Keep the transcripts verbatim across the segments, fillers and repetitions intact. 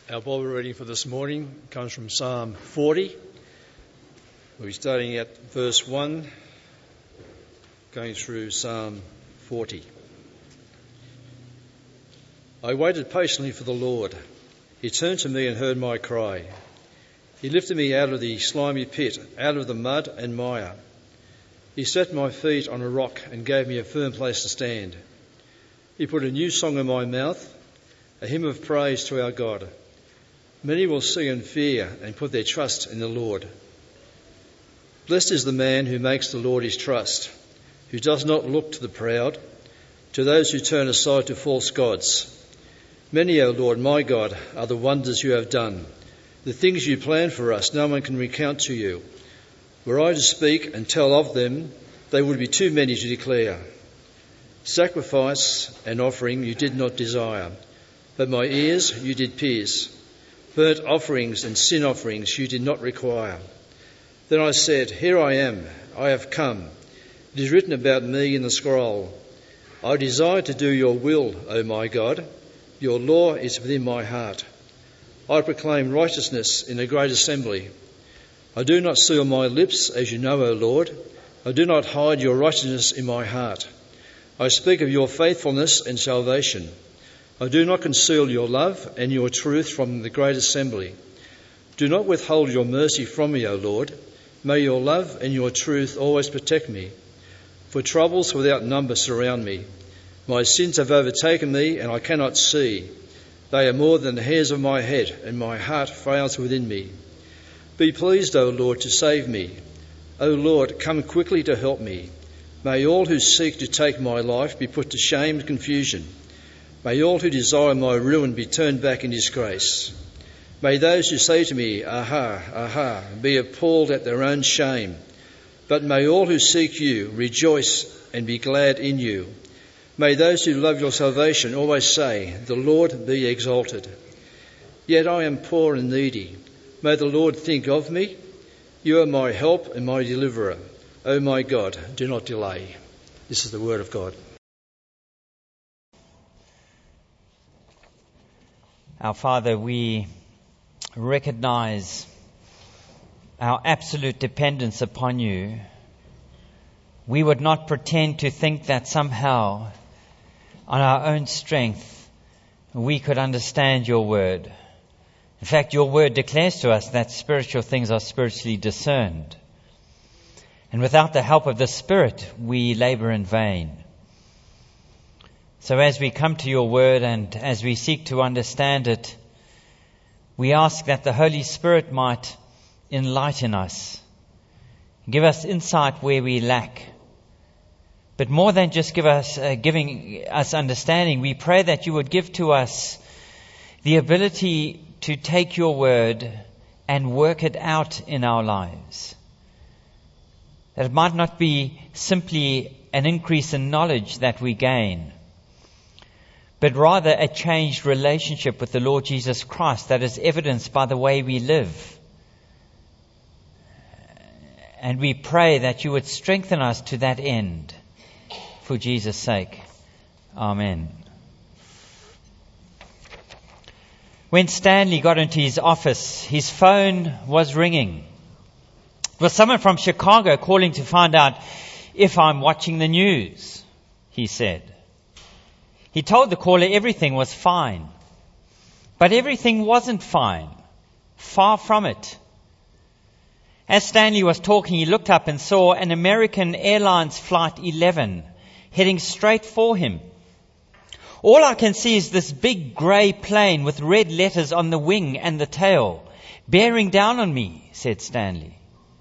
Our Bible reading for this morning comes from Psalm forty. We'll be starting at verse one, going through Psalm forty. I waited patiently for the Lord. He turned to me and heard my cry. He lifted me out of the slimy pit, out of the mud and mire. He set my feet on a rock and gave me a firm place to stand. He put a new song in my mouth, a hymn of praise to our God. Many will see and fear and put their trust in the Lord. Blessed is the man who makes the Lord his trust, who does not look to the proud, to those who turn aside to false gods. Many, O Lord, my God, are the wonders you have done. The things you plan for us, no one can recount to you. Were I to speak and tell of them, they would be too many to declare. Sacrifice and offering you did not desire, but my ears you did pierce. Burnt offerings and sin offerings you did not require. Then I said, Here I am, I have come. It is written about me in the scroll. I desire to do your will, O my God. Your law is within my heart. I proclaim righteousness in a great assembly. I do not seal my lips, as you know, O Lord. I do not hide your righteousness in my heart. I speak of your faithfulness and salvation. I do not conceal your love and your truth from the great assembly. Do not withhold your mercy from me, O Lord. May your love and your truth always protect me. For troubles without number surround me. My sins have overtaken me, and I cannot see. They are more than the hairs of my head, and my heart fails within me. Be pleased, O Lord, to save me. O Lord, come quickly to help me. May all who seek to take my life be put to shame and confusion. May all who desire my ruin be turned back in disgrace. May those who say to me, Aha, aha, be appalled at their own shame. But may all who seek you rejoice and be glad in you. May those who love your salvation always say, The Lord be exalted. Yet I am poor and needy. May the Lord think of me. You are my help and my deliverer. O my God, do not delay. This is the word of God. Our Father, we recognize our absolute dependence upon you. We would not pretend to think that somehow, on our own strength, we could understand your word. In fact, your word declares to us that spiritual things are spiritually discerned. And without the help of the Spirit, we labor in vain. So as we come to your word and as we seek to understand it, we ask that the Holy Spirit might enlighten us, give us insight where we lack. But more than just give us, uh, giving us understanding, we pray that you would give to us the ability to take your word and work it out in our lives. That it might not be simply an increase in knowledge that we gain, but rather a changed relationship with the Lord Jesus Christ that is evidenced by the way we live. And we pray that you would strengthen us to that end, for Jesus' sake. Amen. When Stanley got into his office, his phone was ringing. It was someone from Chicago calling to find out if I'm watching the news, he said. He told the caller everything was fine. But everything wasn't fine. Far from it. As Stanley was talking, he looked up and saw an American Airlines Flight eleven heading straight for him. All I can see is this big grey plane with red letters on the wing and the tail, bearing down on me, said Stanley.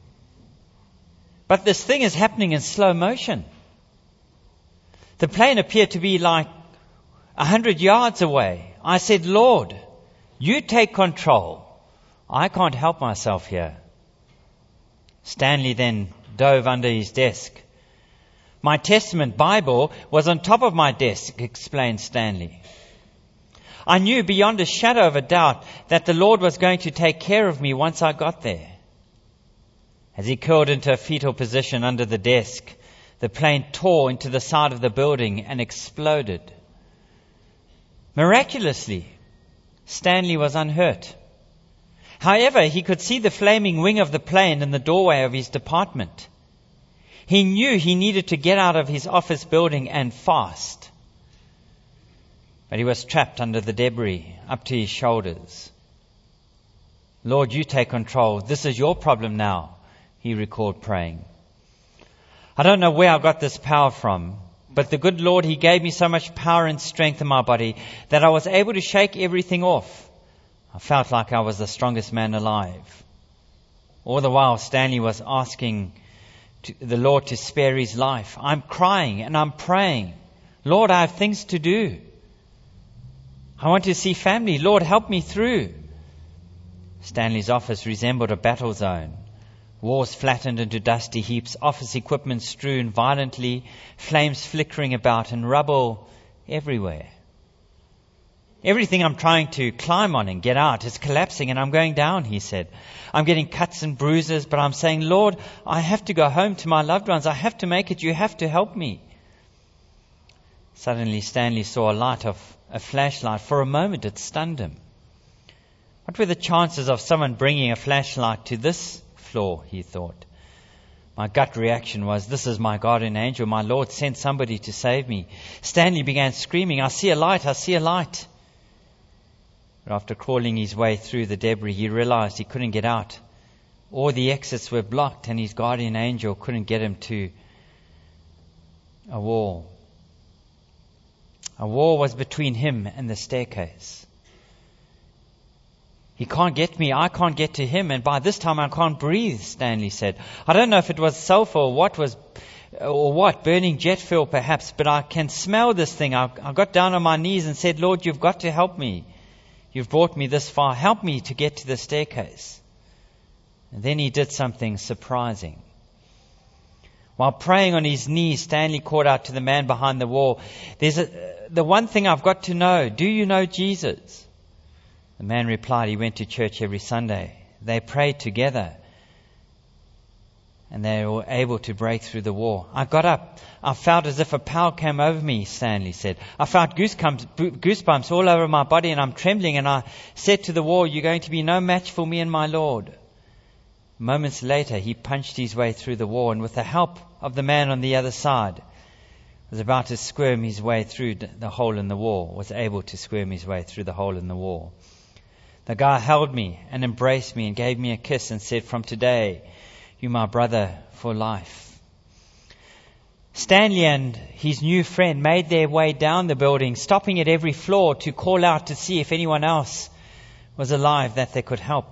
But this thing is happening in slow motion. The plane appeared to be like a hundred yards away. I said, Lord, you take control. I can't help myself here. Stanley then dove under his desk. My Testament Bible was on top of my desk, explained Stanley. I knew beyond a shadow of a doubt that the Lord was going to take care of me once I got there. As he curled into a fetal position under the desk, the plane tore into the side of the building and exploded. Miraculously, Stanley was unhurt. However, he could see the flaming wing of the plane in the doorway of his department. He knew he needed to get out of his office building and fast. But he was trapped under the debris, up to his shoulders. Lord, you take control. This is your problem now, he recalled praying. I don't know where I got this power from, but the good Lord, he gave me so much power and strength in my body that I was able to shake everything off. I felt like I was the strongest man alive. All the while, Stanley was asking to the Lord to spare his life. I'm crying and I'm praying. Lord, I have things to do. I want to see family. Lord, help me through. Stanley's office resembled a battle zone. Walls flattened into dusty heaps, office equipment strewn violently, flames flickering about and rubble everywhere. Everything I'm trying to climb on and get out is collapsing and I'm going down, he said. I'm getting cuts and bruises, but I'm saying, Lord, I have to go home to my loved ones. I have to make it. You have to help me. Suddenly, Stanley saw a light of a flashlight. For a moment, it stunned him. What were the chances of someone bringing a flashlight to this floor, he thought. My gut reaction was, this is my guardian angel. My Lord sent somebody to save me. Stanley began screaming, I see a light, I see a light. But after crawling his way through the debris, he realized he couldn't get out. All the exits were blocked and his guardian angel couldn't get him to a wall. A wall was between him and the staircase. He can't get me, I can't get to him, and by this time I can't breathe, Stanley said. I don't know if it was sulfur or what was, or what, burning jet fuel perhaps, but I can smell this thing. I, I got down on my knees and said, Lord, you've got to help me. You've brought me this far. Help me to get to the staircase. And then he did something surprising. While praying on his knees, Stanley called out to the man behind the wall, There's a, the one thing I've got to know. Do you know Jesus? The man replied he went to church every Sunday. They prayed together and they were able to break through the wall. I got up. I felt as if a power came over me, Stanley said. I felt goosebumps, goosebumps all over my body and I'm trembling, and I said to the wall, you're going to be no match for me and my Lord. Moments later, he punched his way through the wall and with the help of the man on the other side, was about to squirm his way through the hole in the wall, was able to squirm his way through the hole in the wall. The guy held me and embraced me and gave me a kiss and said, from today, you're my brother for life. Stanley and his new friend made their way down the building, stopping at every floor to call out to see if anyone else was alive that they could help.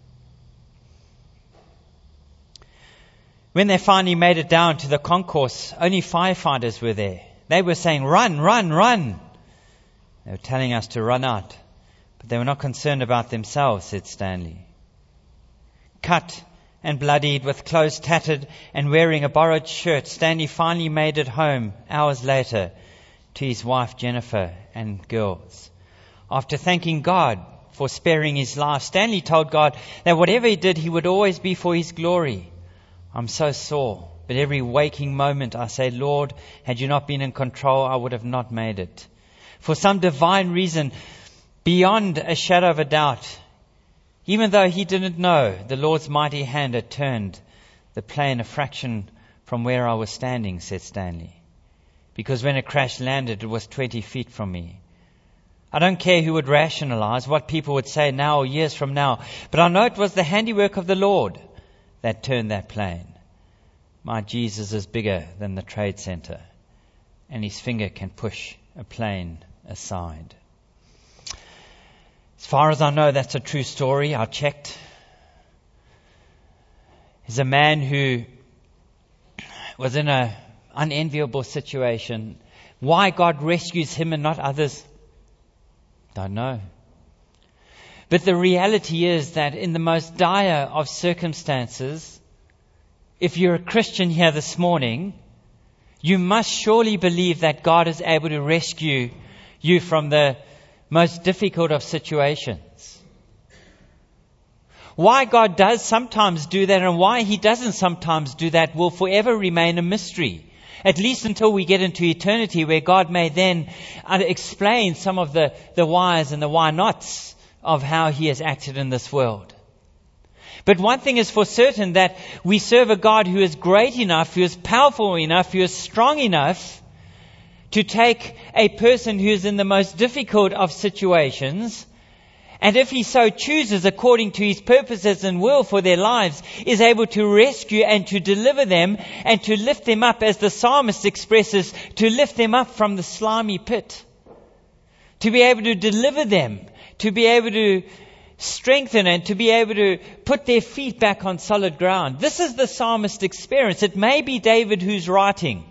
When they finally made it down to the concourse, only firefighters were there. They were saying, run, run, run. They were telling us to run out. But they were not concerned about themselves, said Stanley. Cut and bloodied, with clothes tattered and wearing a borrowed shirt, Stanley finally made it home hours later to his wife Jennifer and girls. After thanking God for sparing his life, Stanley told God that whatever he did, he would always be for his glory. I'm so sore, but every waking moment I say, Lord, had you not been in control, I would have not made it. For some divine reason, beyond a shadow of a doubt, even though he didn't know, the Lord's mighty hand had turned the plane a fraction from where I was standing, said Stanley. Because when a crash landed, it was twenty feet from me. I don't care who would rationalize, what people would say now or years from now, but I know it was the handiwork of the Lord that turned that plane. My Jesus is bigger than the Trade Center, and his finger can push a plane aside. As far as I know, that's a true story. I checked. He's a man who was in an unenviable situation. Why God rescues him and not others, don't know. But the reality is that in the most dire of circumstances, if you're a Christian here this morning, you must surely believe that God is able to rescue you from the most difficult of situations. Why God does sometimes do that and why he doesn't sometimes do that will forever remain a mystery. At least until we get into eternity, where God may then explain some of the, the whys and the why nots of how he has acted in this world. But one thing is for certain, that we serve a God who is great enough, who is powerful enough, who is strong enough to take a person who is in the most difficult of situations, and if he so chooses, according to his purposes and will for their lives, is able to rescue and to deliver them and to lift them up, as the psalmist expresses, to lift them up from the slimy pit. To be able to deliver them, to be able to strengthen and to be able to put their feet back on solid ground. This is the psalmist's experience. It may be David who's writing.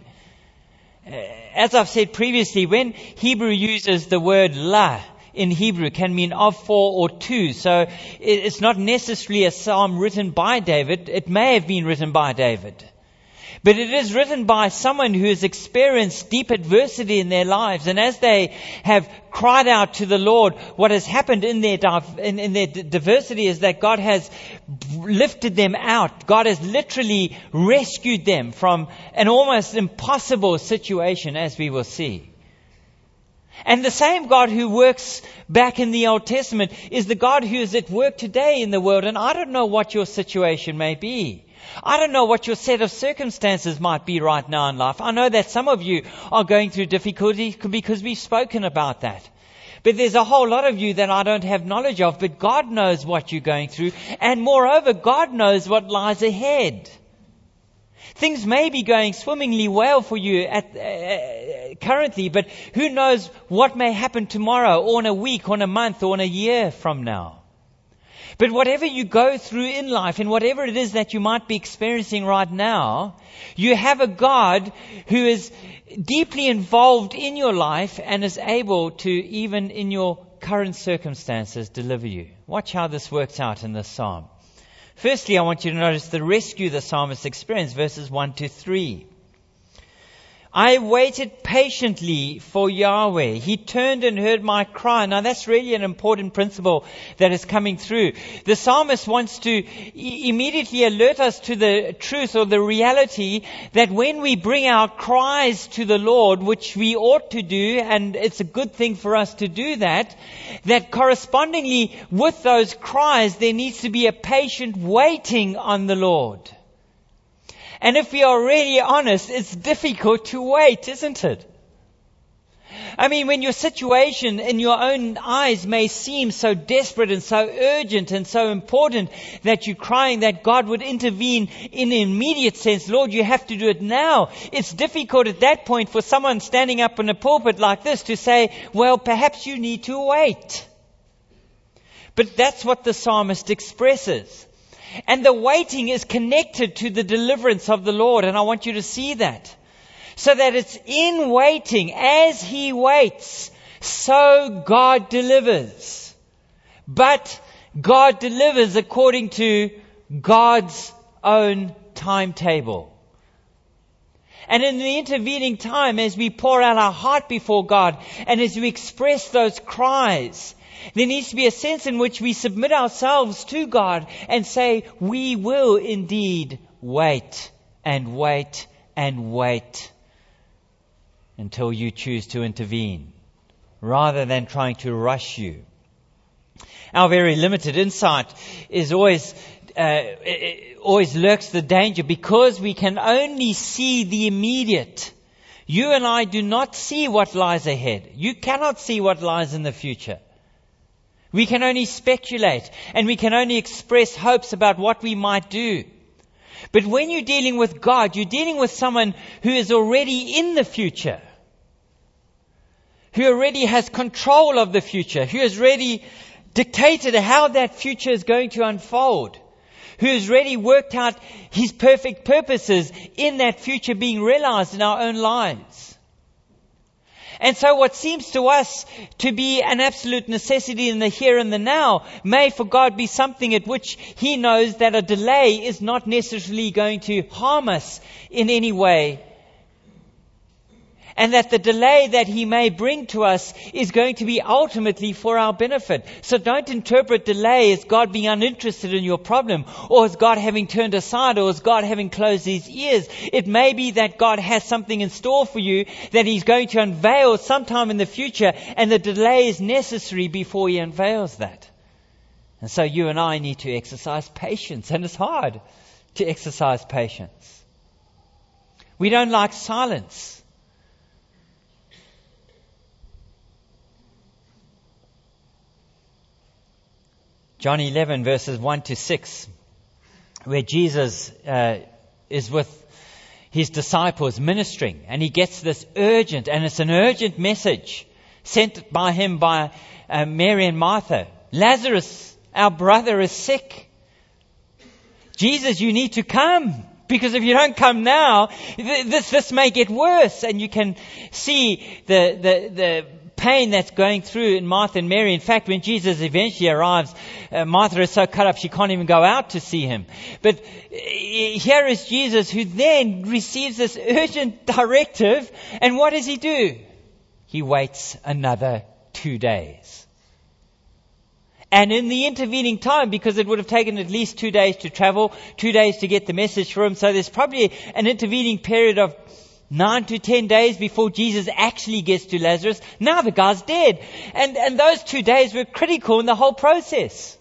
As I've said previously, when Hebrew uses the word la in Hebrew, can mean of, for, or to. So it's not necessarily a psalm written by David. It may have been written by David. But it is written by someone who has experienced deep adversity in their lives. And as they have cried out to the Lord, what has happened in their, in, in their diversity is that God has lifted them out. God has literally rescued them from an almost impossible situation, as we will see. And the same God who works back in the Old Testament is the God who is at work today in the world. And I don't know what your situation may be. I don't know what your set of circumstances might be right now in life. I know that some of you are going through difficulty because we've spoken about that. But there's a whole lot of you that I don't have knowledge of. But God knows what you're going through. And moreover, God knows what lies ahead. Things may be going swimmingly well for you at uh, currently, but who knows what may happen tomorrow, or in a week, or in a month, or in a year from now. But whatever you go through in life, and whatever it is that you might be experiencing right now, you have a God who is deeply involved in your life and is able to, even in your current circumstances, deliver you. Watch how this works out in this psalm. Firstly, I want you to notice the rescue the psalmist experienced, verses one to three. I waited patiently for Yahweh. He turned and heard my cry. Now that's really an important principle that is coming through. The psalmist wants to e- immediately alert us to the truth or the reality that when we bring our cries to the Lord, which we ought to do, and it's a good thing for us to do that, that correspondingly with those cries, there needs to be a patient waiting on the Lord. And if we are really honest, it's difficult to wait, isn't it? I mean, when your situation in your own eyes may seem so desperate and so urgent and so important that you're crying that God would intervene in an immediate sense, Lord, you have to do it now. It's difficult at that point for someone standing up in a pulpit like this to say, well, perhaps you need to wait. But that's what the psalmist expresses. And the waiting is connected to the deliverance of the Lord. And I want you to see that. So that it's in waiting, as He waits, so God delivers. But God delivers according to God's own timetable. And in the intervening time, as we pour out our heart before God, and as we express those cries, there needs to be a sense in which we submit ourselves to God and say, we will indeed wait and wait and wait until you choose to intervene, rather than trying to rush you. Our very limited insight is always, uh, always lurks the danger, because we can only see the immediate. You and I do not see what lies ahead. You cannot see what lies in the future. We can only speculate, and we can only express hopes about what we might do. But when you're dealing with God, you're dealing with someone who is already in the future, who already has control of the future, who has already dictated how that future is going to unfold, who has already worked out His perfect purposes in that future being realized in our own lives. And so what seems to us to be an absolute necessity in the here and the now may for God be something at which He knows that a delay is not necessarily going to harm us in any way. And that the delay that He may bring to us is going to be ultimately for our benefit. So don't interpret delay as God being uninterested in your problem, or as God having turned aside, or as God having closed His ears. It may be that God has something in store for you that He's going to unveil sometime in the future, and the delay is necessary before He unveils that. And so you and I need to exercise patience, and it's hard to exercise patience. We don't like silence. John eleven, verses one to six, where Jesus uh, is with his disciples ministering, and he gets this urgent, and it's an urgent message sent by him by uh, Mary and Martha. Lazarus, our brother, is sick. Jesus, you need to come, because if you don't come now, th- this this may get worse. And you can see the the the pain that's going through in Martha and Mary. In fact, when Jesus eventually arrives, uh, Martha is so cut up she can't even go out to see him. But uh, here is Jesus, who then receives this urgent directive, and what does he do? He waits another two days. And in the intervening time, because it would have taken at least two days to travel, two days to get the message for him, so there's probably an intervening period of nine to ten days before Jesus actually gets to Lazarus. Now the guy's dead. And, and those two days were critical in the whole process.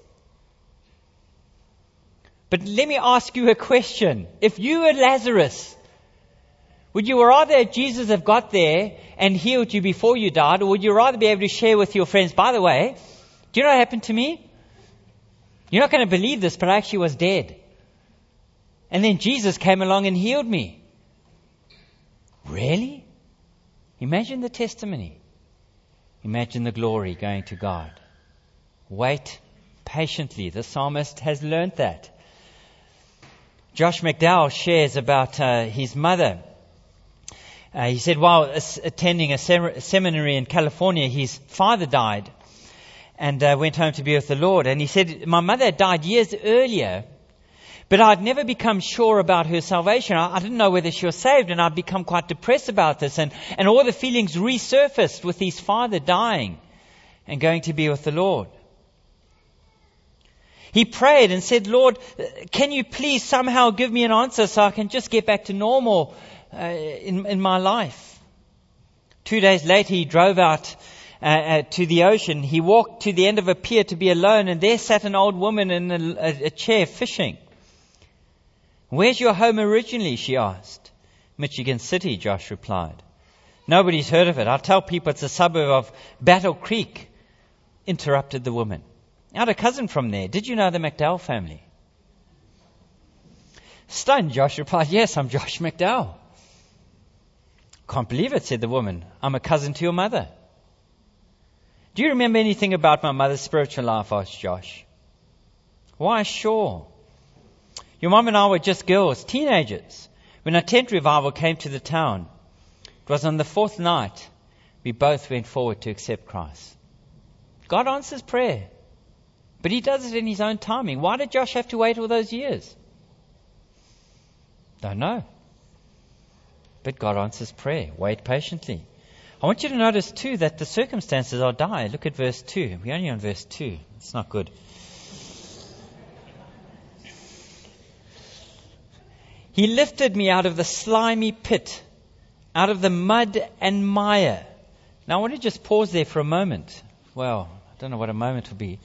But let me ask you a question. If you were Lazarus, would you rather Jesus have got there and healed you before you died, or would you rather be able to share with your friends, by the way, do you know what happened to me? You're not going to believe this, but I actually was dead. And then Jesus came along and healed me. Really? Imagine the testimony. Imagine the glory going to God. Wait patiently. The psalmist has learned that. Josh McDowell shares about uh, his mother. Uh, he said while attending a sem- seminary in California, his father died and uh, went home to be with the Lord. And he said, my mother had died years earlier, but I'd never become sure about her salvation. I, I didn't know whether she was saved, and I'd become quite depressed about this. And, and all the feelings resurfaced with his father dying and going to be with the Lord. He prayed and said, Lord, can you please somehow give me an answer so I can just get back to normal uh, in, in my life? Two days later, he drove out uh, uh, to the ocean. He walked to the end of a pier to be alone, and there sat an old woman in a, a, a chair fishing. Where's your home originally? She asked. Michigan City, Josh replied. Nobody's heard of it. I'll tell people it's a suburb of Battle Creek, interrupted the woman. I had a cousin from there. Did you know the McDowell family? Stunned, Josh replied, yes, I'm Josh McDowell. Can't believe it, said the woman. I'm a cousin to your mother. Do you remember anything about my mother's spiritual life? Asked Josh. Why, sure. Your mom and I were just girls, teenagers, when a tent revival came to the town. It was on the fourth night we both went forward to accept Christ. God answers prayer, but he does it in his own timing. Why did Josh have to wait all those years? Don't know. But God answers prayer. Wait patiently. I want you to notice too that the circumstances are dire. Look at verse two. We're only on verse two. It's not good. He lifted me out of the slimy pit, out of the mud and mire. Now I want to just pause there for a moment. Well, I don't know what a moment will be.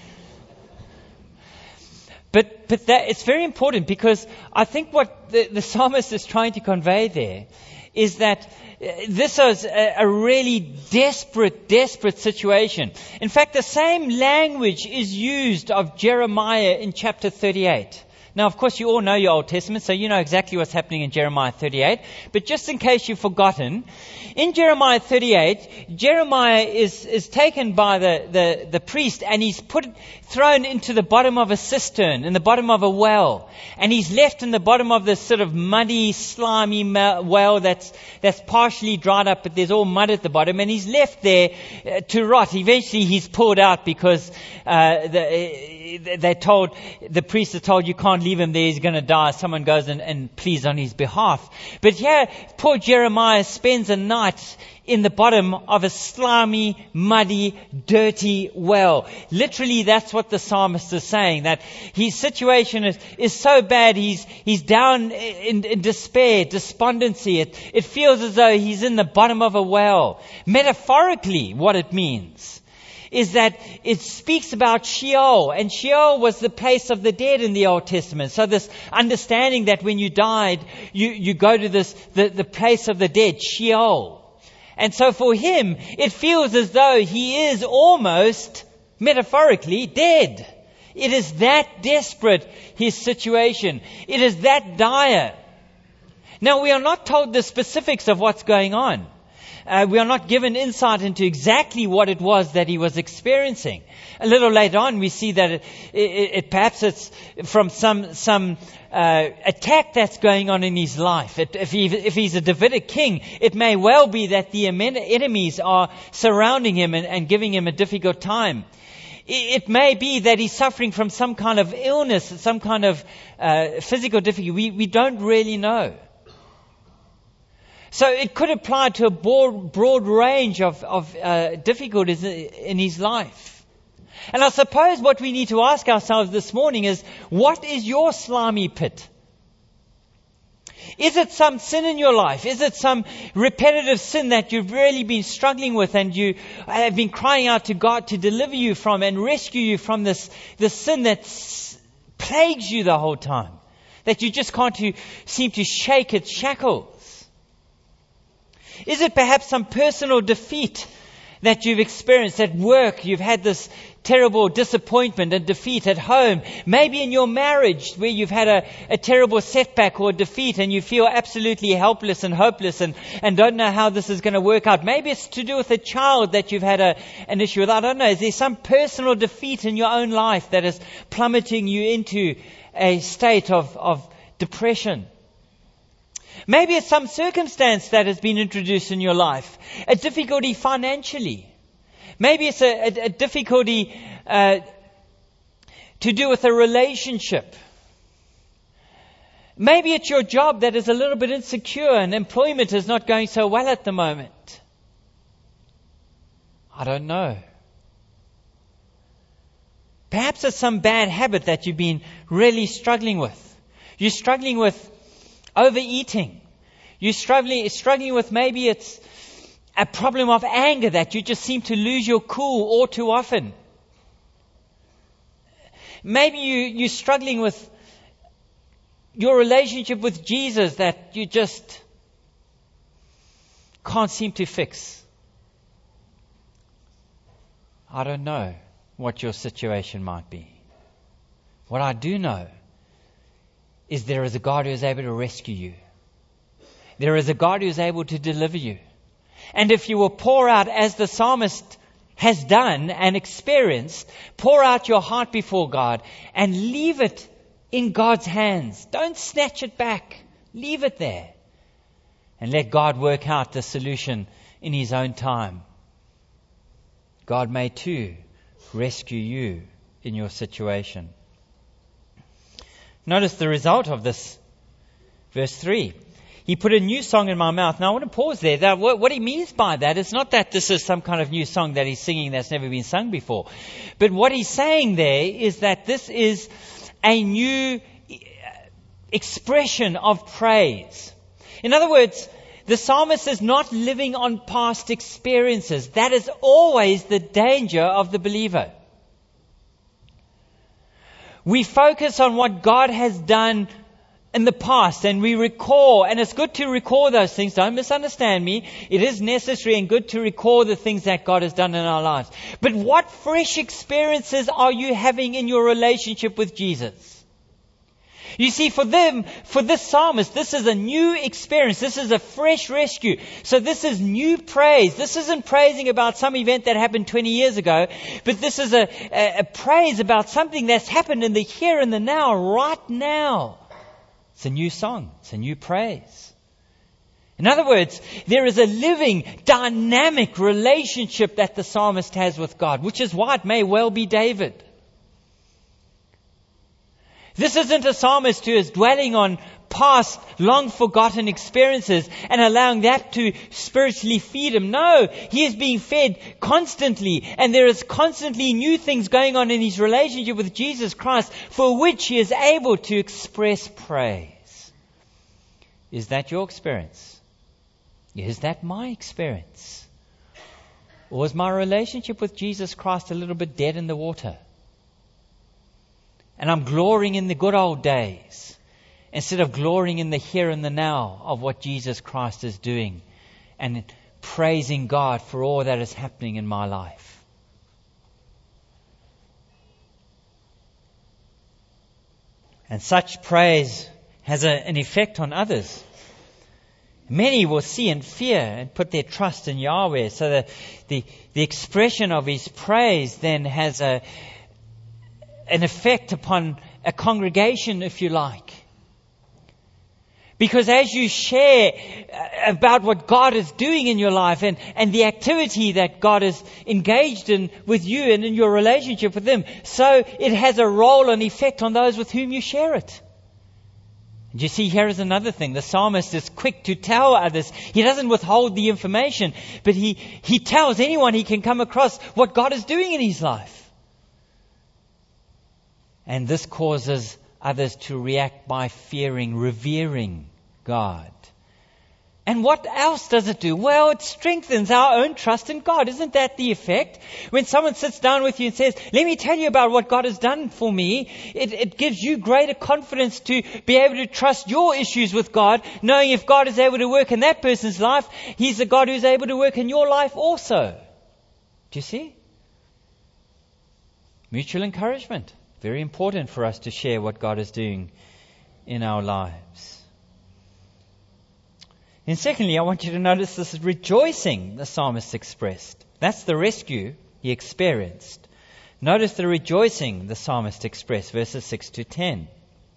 But but that it's very important, because I think what the, the psalmist is trying to convey there is that uh, this is a, a really desperate, desperate situation. In fact, the same language is used of Jeremiah in chapter thirty-eight. Now, of course, you all know your Old Testament, so you know exactly what's happening in Jeremiah thirty-eight. But just in case you've forgotten, in Jeremiah thirty-eight, Jeremiah is, is taken by the, the, the priest, and he's put thrown into the bottom of a cistern, in the bottom of a well. And he's left in the bottom of this sort of muddy, slimy well that's that's partially dried up, but there's all mud at the bottom. And he's left there uh, to rot. Eventually, he's pulled out because uh, the, uh, they told, the priest is told, you can't leave him there, he's going to die. Someone goes and, and pleads on his behalf. But here, poor Jeremiah spends a night in the bottom of a slimy, muddy, dirty well. Literally, that's what the psalmist is saying, that his situation is, is so bad, he's he's down in, in despair, despondency. It, it feels as though he's in the bottom of a well. Metaphorically, what it means is that it speaks about Sheol. And Sheol was the place of the dead in the Old Testament. So this understanding that when you died, you, you go to this the, the place of the dead, Sheol. And so for him, it feels as though he is almost, metaphorically, dead. It is that desperate, his situation. It is that dire. Now, we are not told the specifics of what's going on. Uh, we are not given insight into exactly what it was that he was experiencing. A little later on, we see that it, it, it perhaps it's from some some uh, attack that's going on in his life. It, if, he, if he's a Davidic king, it may well be that the enemies are surrounding him and, and giving him a difficult time. It, it may be that he's suffering from some kind of illness, some kind of uh, physical difficulty. We, we don't really know. So it could apply to a broad, broad range of, of uh, difficulties in his life. And I suppose what we need to ask ourselves this morning is, what is your slimy pit? Is it some sin in your life? Is it some repetitive sin that you've really been struggling with and you have been crying out to God to deliver you from and rescue you from this, this sin that s- plagues you the whole time? That you just can't to, seem to shake its shackles? Is it perhaps some personal defeat that you've experienced at work? You've had this terrible disappointment and defeat at home. Maybe in your marriage where you've had a, a terrible setback or defeat and you feel absolutely helpless and hopeless and, and don't know how this is going to work out. Maybe it's to do with a child that you've had a, an issue with. I don't know. Is there some personal defeat in your own life that is plummeting you into a state of, of depression? Maybe it's some circumstance that has been introduced in your life. A difficulty financially. Maybe it's a, a, a difficulty uh, to do with a relationship. Maybe it's your job that is a little bit insecure and employment is not going so well at the moment. I don't know. Perhaps it's some bad habit that you've been really struggling with. You're struggling with overeating. You're struggling, struggling with maybe it's a problem of anger that you just seem to lose your cool all too often. Maybe you, you're struggling with your relationship with Jesus that you just can't seem to fix. I don't know what your situation might be. What I do know is there is a God who is able to rescue you. There is a God who is able to deliver you. And if you will pour out, as the psalmist has done and experienced, pour out your heart before God and leave it in God's hands. Don't snatch it back. Leave it there. And let God work out the solution in His own time. God may too rescue you in your situation. Notice the result of this. Verse three. He put a new song in my mouth. Now I want to pause there. That, what, what he means by that is not that this is some kind of new song that he's singing that's never been sung before. But what he's saying there is that this is a new expression of praise. In other words, the psalmist is not living on past experiences. That is always the danger of the believer. We focus on what God has done in the past and we recall, and it's good to recall those things. Don't misunderstand me. It is necessary and good to recall the things that God has done in our lives. But what fresh experiences are you having in your relationship with Jesus? You see, for them, for this psalmist, this is a new experience. This is a fresh rescue. So this is new praise. This isn't praising about some event that happened twenty years ago, but this is a, a, a praise about something that's happened in the here and the now, right now. It's a new song. It's a new praise. In other words, there is a living, dynamic relationship that the psalmist has with God, which is why it may well be David. This isn't a psalmist who is dwelling on past, long forgotten experiences and allowing that to spiritually feed him. No, he is being fed constantly, and there is constantly new things going on in his relationship with Jesus Christ for which he is able to express praise. Is that your experience? Is that my experience? Or was my relationship with Jesus Christ a little bit dead in the water? And I'm glorying in the good old days instead of glorying in the here and the now of what Jesus Christ is doing and praising God for all that is happening in my life. And such praise has a, an effect on others. Many will see and fear and put their trust in Yahweh. So the, the, the expression of His praise then has a, an effect upon a congregation, if you like. Because as you share about what God is doing in your life and, and the activity that God is engaged in with you and in your relationship with Him, so it has a role and effect on those with whom you share it. And you see, here is another thing. The psalmist is quick to tell others. He doesn't withhold the information, but he, he tells anyone he can come across what God is doing in his life. And this causes others to react by fearing, revering God. And what else does it do? Well, it strengthens our own trust in God. Isn't that the effect? When someone sits down with you and says, let me tell you about what God has done for me, it, it gives you greater confidence to be able to trust your issues with God, knowing if God is able to work in that person's life, He's the God who's able to work in your life also. Do you see? Mutual encouragement. Very important for us to share what God is doing in our lives. And secondly, I want you to notice this rejoicing the psalmist expressed. That's the rescue he experienced. Notice the rejoicing the psalmist expressed, verses six to ten.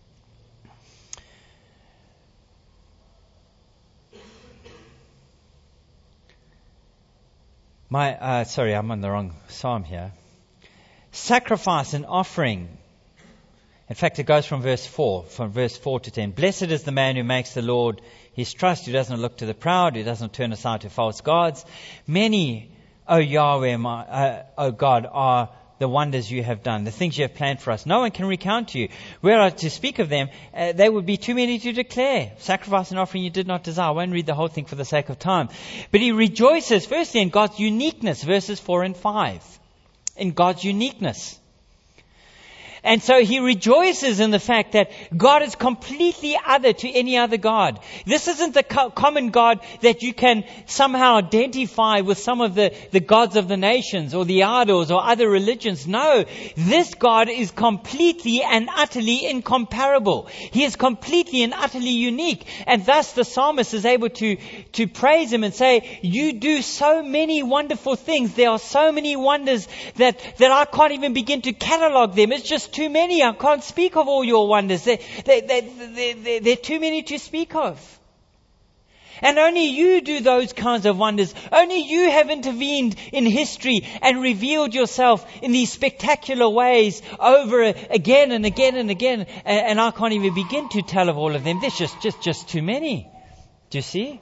My, uh, sorry, I'm on the wrong psalm here. Sacrifice and offering. In fact, it goes from verse four, from verse four to ten. Blessed is the man who makes the Lord his trust, who doesn't look to the proud, who doesn't turn aside to false gods. Many, O Yahweh, my, uh, O God, are the wonders you have done, the things you have planned for us. No one can recount to you. Were I to speak of them, uh, they would be too many to declare. Sacrifice and offering you did not desire. I won't read the whole thing for the sake of time. But he rejoices, firstly, in God's uniqueness, verses four and five. In God's uniqueness. And so he rejoices in the fact that God is completely other to any other God. This isn't the co- common God that you can somehow identify with some of the, the gods of the nations or the idols or other religions. No, this God is completely and utterly incomparable. He is completely and utterly unique. And thus the psalmist is able to, to praise Him and say, you do so many wonderful things. There are so many wonders that, that I can't even begin to catalog them. It's just too many. I can't speak of all your wonders. They, they, they, they, they, they're too many to speak of. And only you do those kinds of wonders. Only you have intervened in history and revealed yourself in these spectacular ways over again and again and again. And, and I can't even begin to tell of all of them. There's just, just, just too many. Do you see?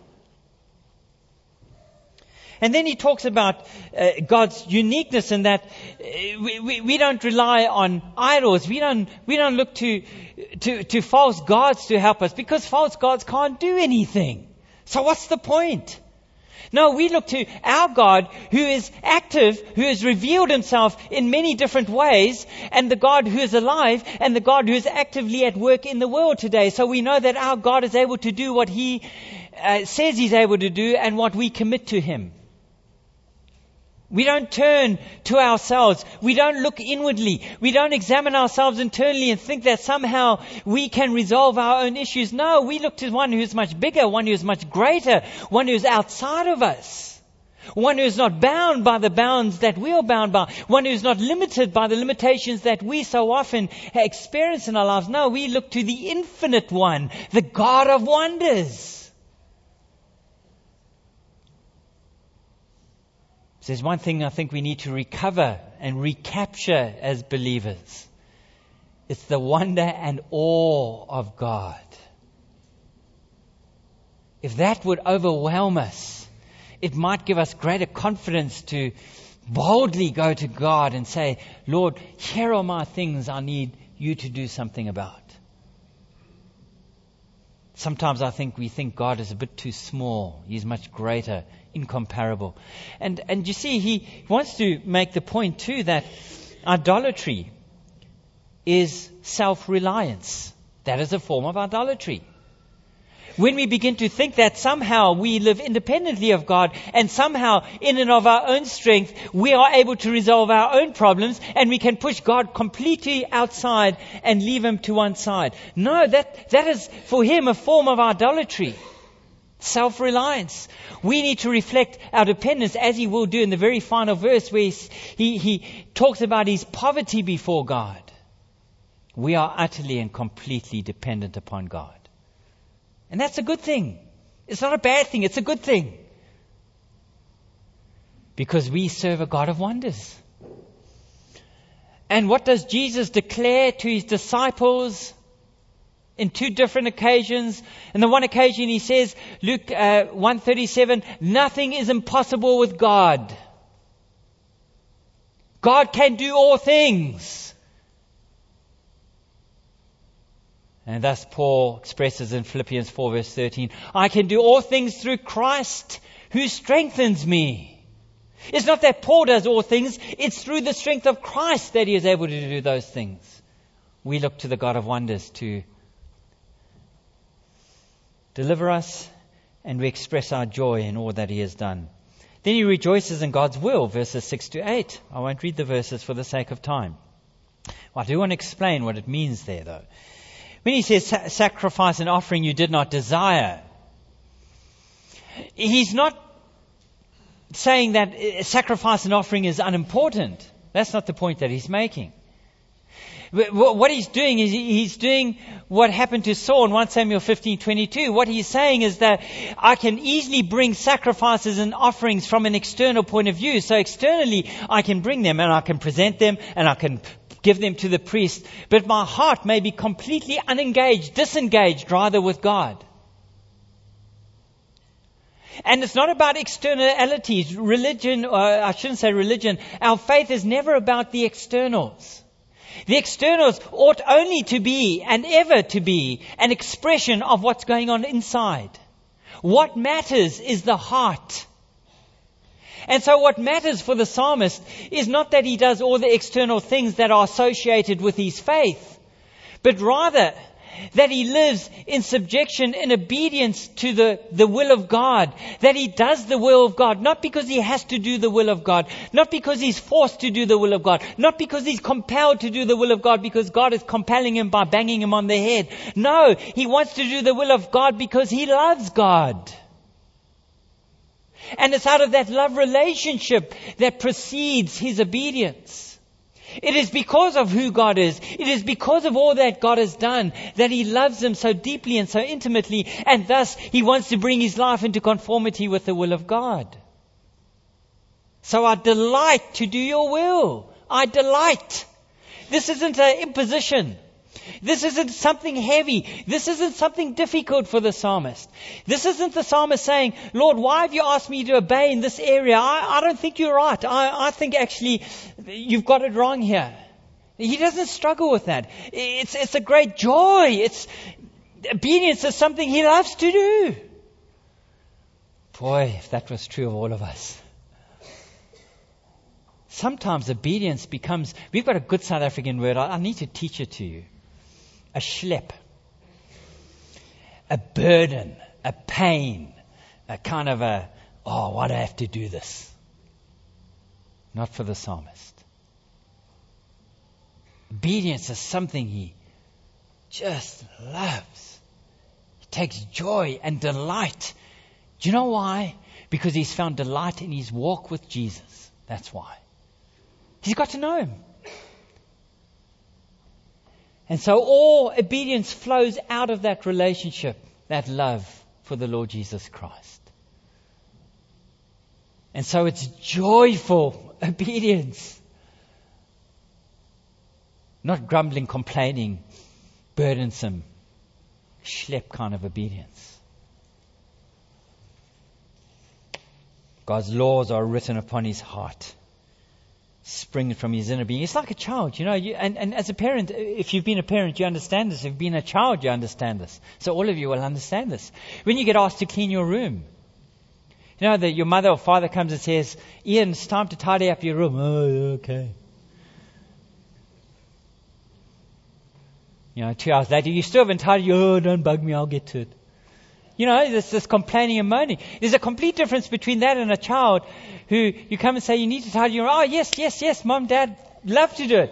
And then he talks about uh, God's uniqueness in that uh, we, we, we don't rely on idols. We don't we don't look to, to to false gods to help us, because false gods can't do anything. So what's the point? No, we look to our God who is active, who has revealed Himself in many different ways, and the God who is alive, and the God who is actively at work in the world today. So we know that our God is able to do what He uh, says He's able to do and what we commit to Him. We don't turn to ourselves. We don't look inwardly. We don't examine ourselves internally and think that somehow we can resolve our own issues. No, we look to one who is much bigger, one who is much greater, one who is outside of us, one who is not bound by the bounds that we are bound by, one who is not limited by the limitations that we so often experience in our lives. No, we look to the infinite one, the God of wonders. There's one thing I think we need to recover and recapture as believers. It's the wonder and awe of God. If that would overwhelm us, it might give us greater confidence to boldly go to God and say, Lord, here are my things I need you to do something about. Sometimes I think we think God is a bit too small. He's much greater, incomparable. And and you see, he wants to make the point too that idolatry is self-reliance. That is a form of idolatry. When we begin to think that somehow we live independently of God and somehow in and of our own strength we are able to resolve our own problems and we can push God completely outside and leave Him to one side. No, that, that is for Him a form of idolatry. Self-reliance. We need to reflect our dependence, as He will do in the very final verse where he, he, he talks about His poverty before God. We are utterly and completely dependent upon God. And that's a good thing. It's not a bad thing, it's a good thing. Because we serve a God of wonders. And what does Jesus declare to His disciples in two different occasions? In the one occasion He says, Luke uh, one thirty-seven, nothing is impossible with God. God can do all things. And thus Paul expresses in Philippians four verse thirteen, I can do all things through Christ who strengthens me. It's not that Paul does all things, it's through the strength of Christ that he is able to do those things. We look to the God of wonders to deliver us, and we express our joy in all that He has done. Then he rejoices in God's will, verses six to eight. I won't read the verses for the sake of time. Well, I do want to explain what it means there, though. When he says sacrifice and offering you did not desire, he's not saying that sacrifice and offering is unimportant. That's not the point that he's making. What he's doing is he's doing what happened to Saul in First Samuel fifteen twenty-two. What he's saying is that I can easily bring sacrifices and offerings from an external point of view. So externally I can bring them and I can present them and I can give them to the priest. But my heart may be completely unengaged, disengaged rather with God. And it's not about externalities. Religion, or I shouldn't say religion, our faith is never about the externals. The externals ought only to be and ever to be an expression of what's going on inside. What matters is the heart. And so what matters for the psalmist is not that he does all the external things that are associated with his faith, but rather that he lives in subjection, in obedience to the, the will of God, that he does the will of God, not because he has to do the will of God, not because he's forced to do the will of God, not because he's compelled to do the will of God because God is compelling him by banging him on the head. No, he wants to do the will of God because he loves God. And it's out of that love relationship that precedes his obedience. It is because of who God is. It is because of all that God has done that he loves him so deeply and so intimately. And thus he wants to bring his life into conformity with the will of God. So I delight to do your will. I delight. This isn't an imposition. This isn't something heavy. This isn't something difficult for the psalmist. This isn't the psalmist saying, Lord, why have you asked me to obey in this area? I, I don't think you're right. I, I think actually you've got it wrong here. He doesn't struggle with that. It's, it's a great joy. It's obedience is something he loves to do. Boy, if that was true of all of us. Sometimes obedience becomes, we've got a good South African word. I, I need to teach it to you. A schlep, a burden, a pain, a kind of a, oh, why do I have to do this? Not for the psalmist. Obedience is something he just loves. He takes joy and delight. Do you know why? Because he's found delight in his walk with Jesus. That's why. He's got to know him. And so all obedience flows out of that relationship, that love for the Lord Jesus Christ. And so it's joyful obedience. Not grumbling, complaining, burdensome, schlep kind of obedience. God's laws are written upon his heart. spring from his inner being. It's like a child, you know. You, and, and as a parent, if you've been a parent, you understand this. If you've been a child, you understand this. So all of you will understand this. When you get asked to clean your room, you know that your mother or father comes and says, "Ian, it's time to tidy up your room." Oh, okay. You know, two hours later, you still haven't tidied. Oh, don't bug me, I'll get to it. You know, there's this complaining and moaning. There's a complete difference between that and a child who you come and say, "You need to tidy your room." "Oh, yes, yes, yes, Mom, Dad, love to do it."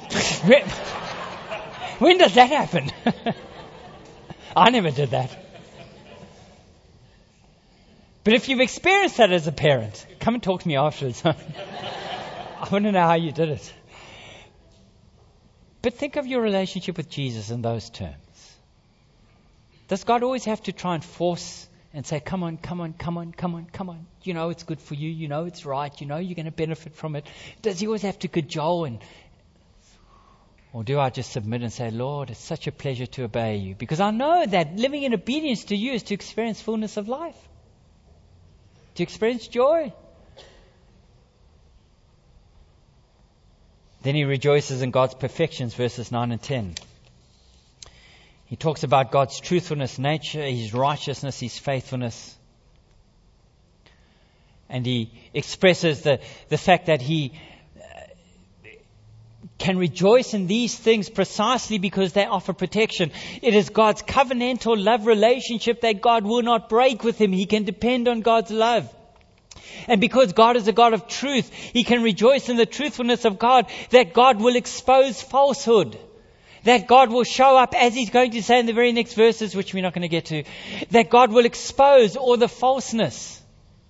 When does that happen? I never did that. But if you've experienced that as a parent, come and talk to me afterwards. I want to know how you did it. But think of your relationship with Jesus in those terms. Does God always have to try and force and say, "Come on, come on, come on, come on, come on. You know it's good for you. You know it's right. You know you're going to benefit from it." Does he always have to cajole? And, or do I just submit and say, "Lord, it's such a pleasure to obey you, because I know that living in obedience to you is to experience fullness of life, to experience joy." Then he rejoices in God's perfections, verses nine and ten. He talks about God's truthfulness, nature, His righteousness, His faithfulness. And he expresses the, the fact that he uh, can rejoice in these things precisely because they offer protection. It is God's covenantal love relationship that God will not break with him. He can depend on God's love. And because God is a God of truth, he can rejoice in the truthfulness of God, that God will expose falsehood. That God will show up, as he's going to say in the very next verses, which we're not going to get to, that God will expose all the falseness.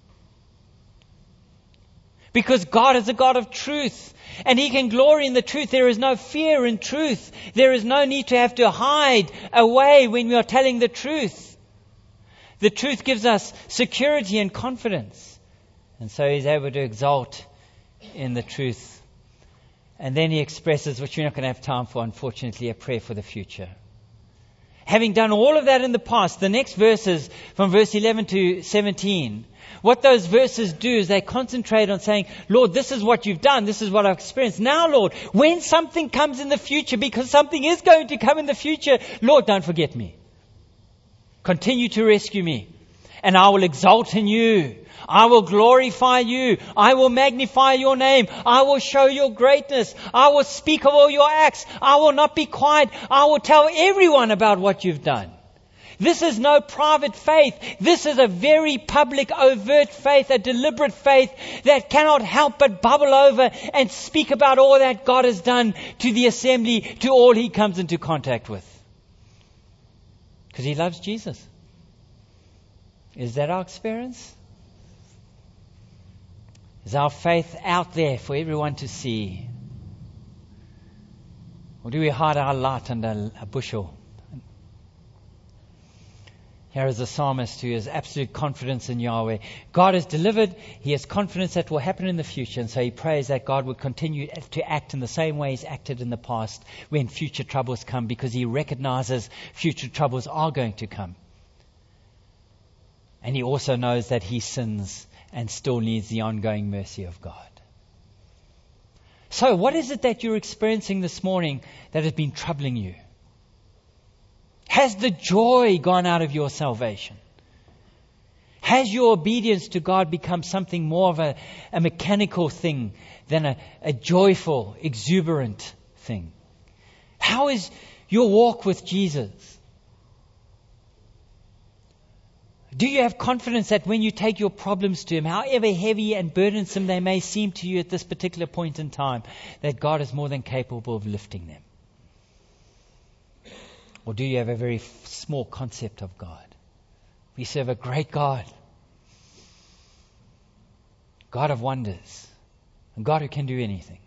Because God is a God of truth, and he can glory in the truth. There is no fear in truth. There is no need to have to hide away when we are telling the truth. The truth gives us security and confidence. And so he's able to exalt in the truth. And then he expresses, which we're not going to have time for, unfortunately, a prayer for the future. Having done all of that in the past, the next verses from verse eleven to seventeen, what those verses do is they concentrate on saying, Lord, this is what you've done. This is what I've experienced. Now, Lord, when something comes in the future, because something is going to come in the future, Lord, don't forget me. Continue to rescue me. And I will exalt in you. I will glorify you. I will magnify your name. I will show your greatness. I will speak of all your acts. I will not be quiet. I will tell everyone about what you've done. This is no private faith. This is a very public, overt faith, a deliberate faith that cannot help but bubble over and speak about all that God has done to the assembly, to all he comes into contact with. Because he loves Jesus. Is that our experience? Is our faith out there for everyone to see? Or do we hide our light under a bushel? Here is a psalmist who has absolute confidence in Yahweh. God has delivered. He has confidence that will happen in the future. And so he prays that God would continue to act in the same way he's acted in the past when future troubles come, because he recognizes future troubles are going to come. And he also knows that he sins and still needs the ongoing mercy of God. So what is it that you're experiencing this morning that has been troubling you? Has the joy gone out of your salvation? Has your obedience to God become something more of a, a mechanical thing than a, a joyful, exuberant thing? How is your walk with Jesus? Do you have confidence that when you take your problems to him, however heavy and burdensome they may seem to you at this particular point in time, that God is more than capable of lifting them? Or do you have a very small concept of God? We serve a great God. God of wonders. And God who can do anything.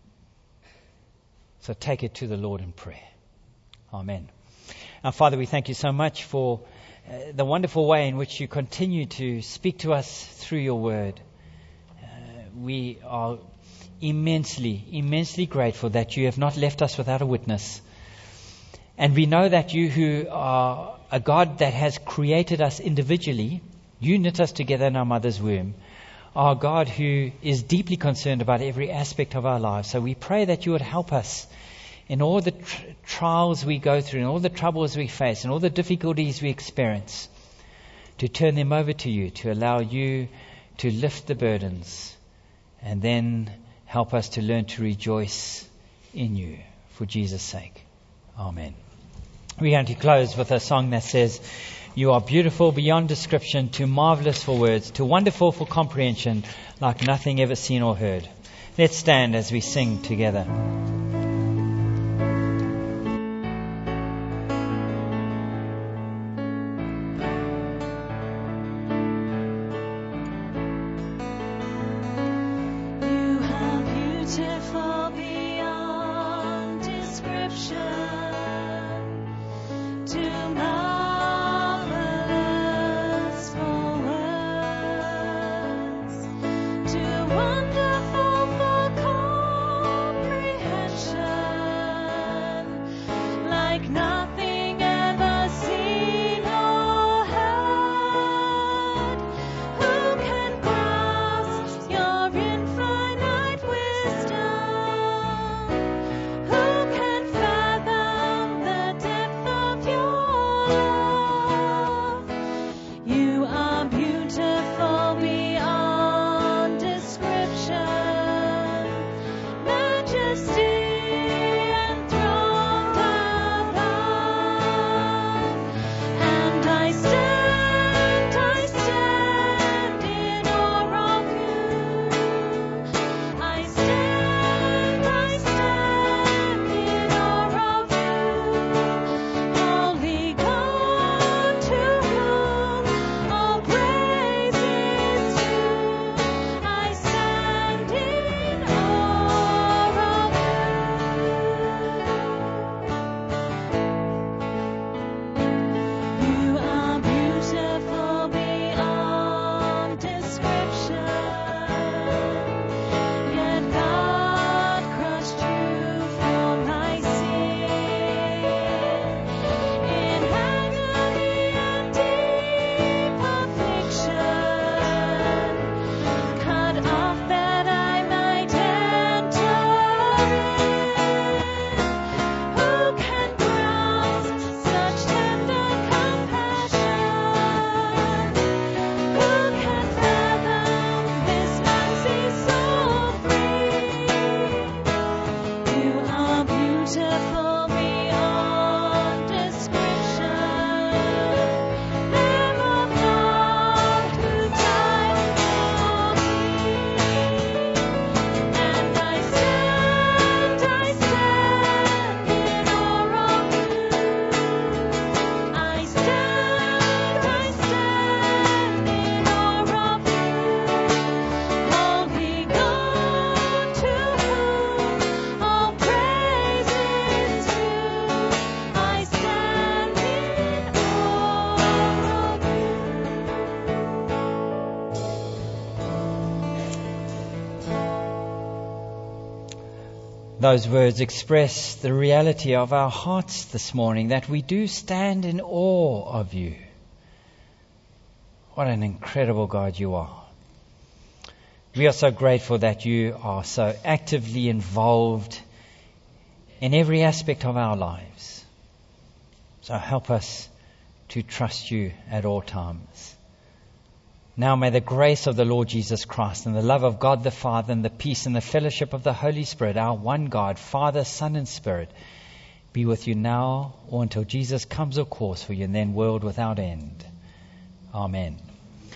So take it to the Lord in prayer. Amen. Now, Father, we thank you so much for uh, the wonderful way in which you continue to speak to us through your word. Uh, we are immensely, immensely grateful that you have not left us without a witness. And we know that you, who are a God that has created us individually, you knit us together in our mother's womb, are a God who is deeply concerned about every aspect of our lives. So we pray that you would help us in all the tr- trials we go through, in all the troubles we face, in all the difficulties we experience, to turn them over to you, to allow you to lift the burdens, and then help us to learn to rejoice in you for Jesus' sake. Amen. We're going to close with a song that says, "You are beautiful beyond description, too marvelous for words, too wonderful for comprehension, like nothing ever seen or heard." Let's stand as we sing together. Those words express the reality of our hearts this morning, that we do stand in awe of you. What an incredible God you are. We are so grateful that you are so actively involved in every aspect of our lives. So help us to trust you at all times. Now may the grace of the Lord Jesus Christ and the love of God the Father and the peace and the fellowship of the Holy Spirit, our one God, Father, Son and Spirit, be with you now or until Jesus comes, of course, for you, and then world without end. Amen.